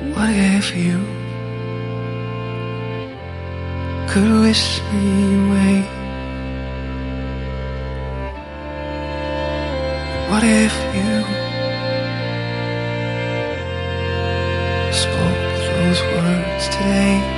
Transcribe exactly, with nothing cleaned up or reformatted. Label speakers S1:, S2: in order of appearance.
S1: What if you could wish me away? What if you spoke those words today?